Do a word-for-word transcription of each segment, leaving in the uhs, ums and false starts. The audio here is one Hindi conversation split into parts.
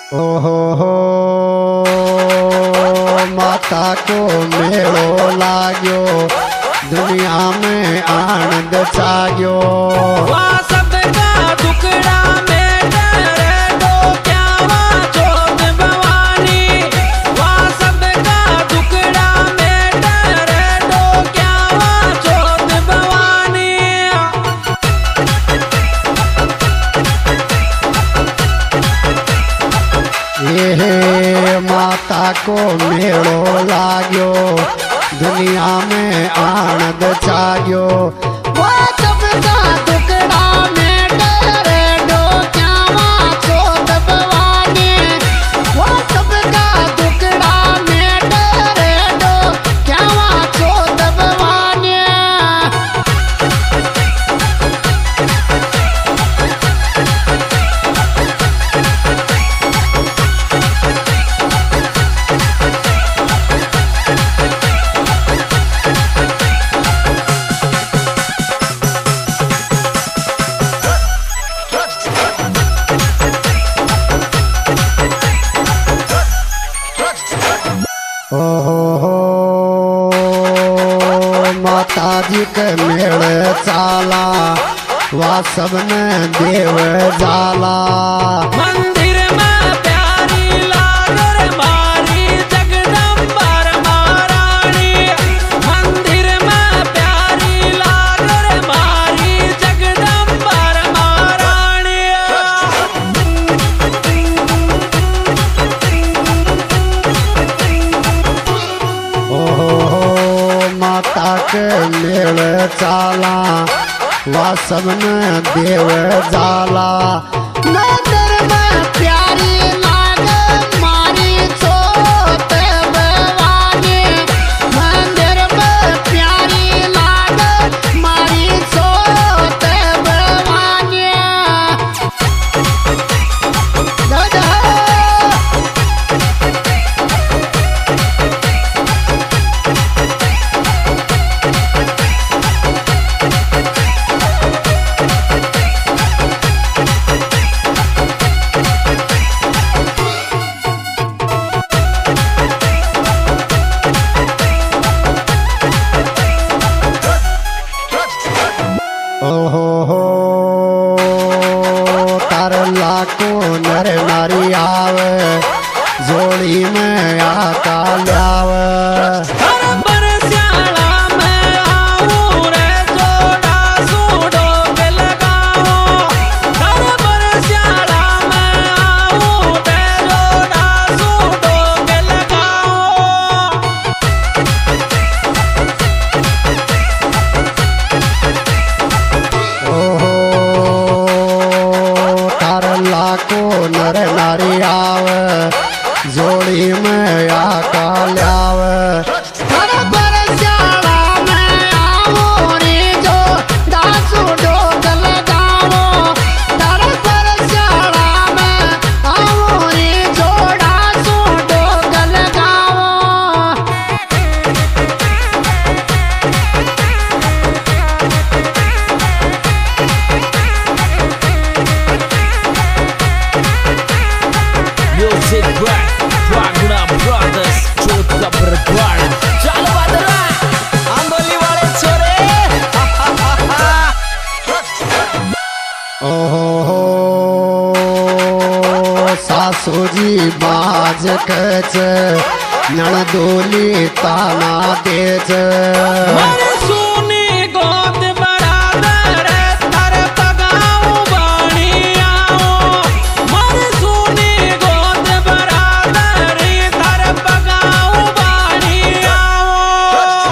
ओहो हो माता को मेलो लाग्यो दुनिया में आनंद छाग्यो। ये माता को मेलो लाग्यो दुनिया में आनंद छाग्यो। वो सबका टुकड़ा में डरे डो क्यावा चोद भवानी। वो सबका टुकड़ा में डरे डो क्यावा चोद भवानी। ओहो हो माता जी के मेले चाला वा सबने देव जाला। मंदिर में प्यारी लागर मारी जगदम्बर महारानी। मंदिर में प्यारी लागर मारी जगदम्बर महारानी। ओहो माता के मेले चाला वा सबने देव जाला। मंदिर में प्यारी लाग मारी चोत भवानी। मंदिर में प्यारी लाग मारी चोत भवानी। दादा ओहो हो तार लाखो नर नारी आवे जोड़ी में आका ल्यावे। हर बरस्याला में आऊं रे जोड़ा सूडो के लगाओ। हर बरस्याला में आऊं रे जोड़ा सूडो के लगाओ। ओहो तार लाखो नर नारी आवे जोड़ी में आका ल्यावे। हर बरस्याला में आऊं रे जोड़ा सूडो के लगाओ। हर बरस्याला में आऊं रे जोड़ा सूडो के लगाओ। Music Black, Wagner Brothers, Chota Bergwana. चलो बदला, आंदोली वाले छोरे। ओहो हो सासू जी बाज कच नणदोली ताना देच। मर सुनी गोद बरादर तर पगाऊं बाणी आओ। मर सुनी गोद बरादर तर पगाऊं बाणी आओ।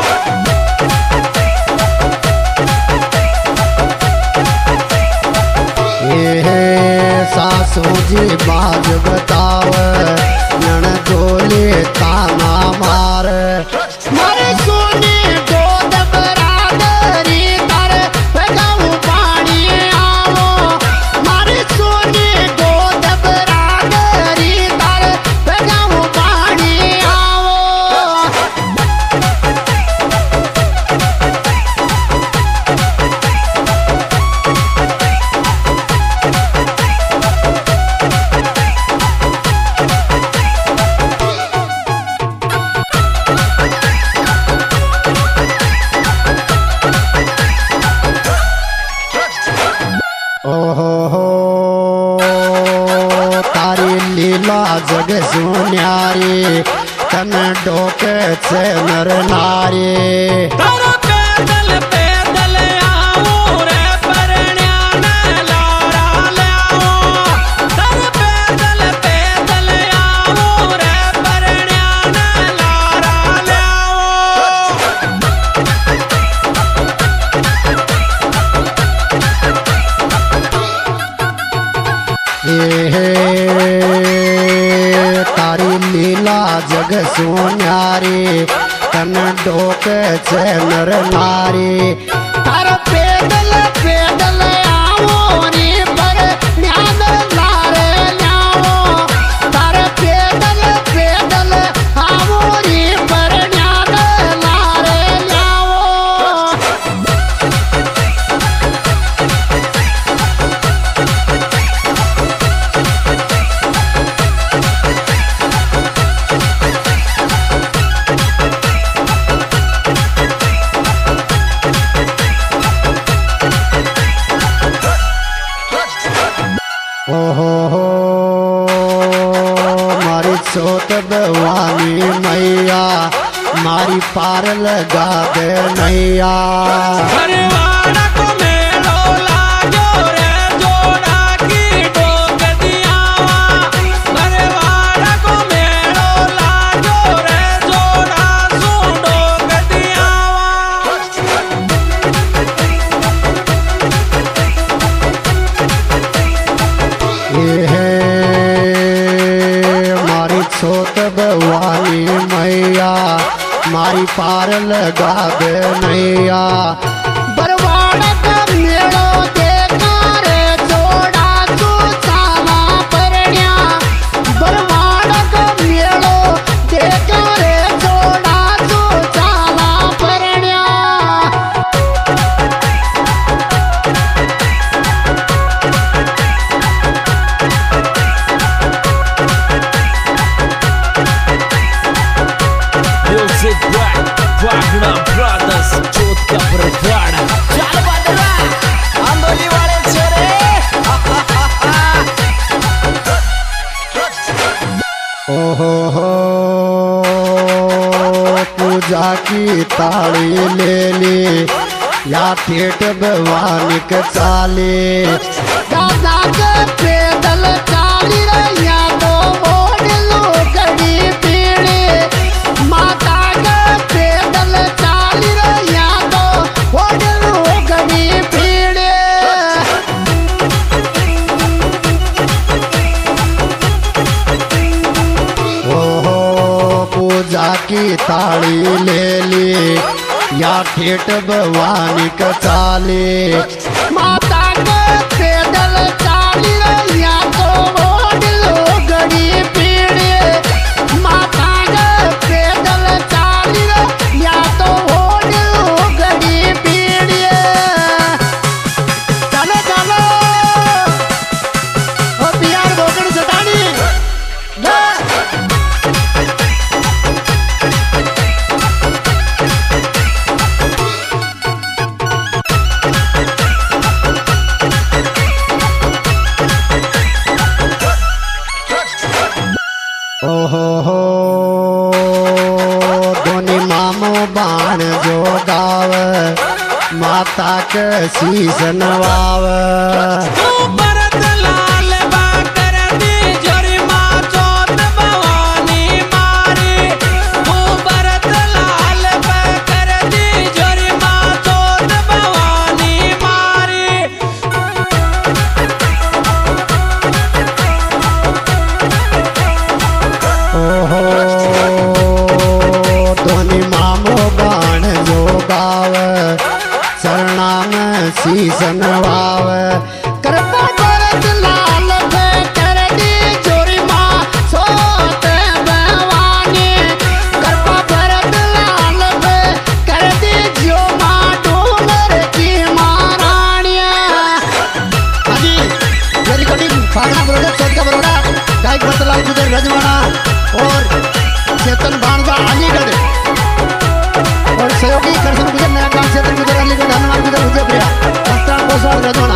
ये सासू जी बाज बताव नणदोली ताना मार। मर सुनी गोद बरादरी तर पगाऊं बाणी आओ। मर सुनी गोद बरादरी तर पगाऊं बाणी आओ। जग सुन्यारी तन डोके छे नर नारी तारा पैदल पैदल आओ रे परण्या ने लारा लाओ तारा पैदल पैदल आओ रे परण्या ने लारा लाओ हे तारी लीला जग सुन्यारी तन डोके छे नर नारी तार पैदल पैदल आओ रे पर ध्यान लारे लाओ तार पैदल पैदल आओ रे पर ध्यान लारे लाओ ओ हो हो मारी सोत भवानी मैया मारी पार लगा दे नैया भरवाड़ा को मेलो लागो रे जोड़ा की डोक दियावा भरवाड़ा को मेलो लागो रे जोड़ा सू डोक दियावा ये मारी सोत भवानी मैया मारी पार लगा दे नैया बरवाड़ा का मेलो देखा रे जोड़ा तू साला परण्या बरवाड़ा का मेलो देखा रे जोड़ा तू साला परण्या Music Black Wagner Brothers चोट का बरवाड़ा चल बदला आंदोली वाले छोरे ओ हो हो पूजा की ताली ले ली या ठेठ भवानी के चाली दादा के पैदल चाली रैया तो ओढ़ लो गड़ी पीड़ी माता के पैदल चाली रैया तो ओढ़ लो गड़ी पीड़ी ओहो पूजा की थाली ले ली या ठेठ भवानी का चाली माता के पैदल चाली रैया तो ओढ़ लो गड़ी पीड़ी माता के पैदल चाली रैया तो ओढ़ लो गड़ी पीड़ी चलो चलो ओ बिहार बोगड़ जटानी ओ हो हो दोनी मामो बाण जो गाव माता के शीश नवाव तू भरत लाल बा कर दी जोरी माँ चोट भवानी मारी तू भरत लाल बा कर दी जोरी माँ चोट भवानी मारी ओहो दोनी मामो बाण जो गाव शरणा में शीश नवाव कृपा भरत लाल पे कर दी जोरी माँ सोत भवानी कृपा भरत लाल पे कर दी जो माँ डूंगर की महारानिया हाजी ये रिकॉर्डिंग फागना बरोड़ा चौथ का बरोड़ा गायक भरतलाल गुजर रजवाड़ा और चेतन भानजा अलीगढ़ और सहयोगी करसन गुजर नया गांव चेतन गुजर अलीगढ़ हनुमान गुजर विजयप्रिया मस्तान गोस्वामी रजवाड़ा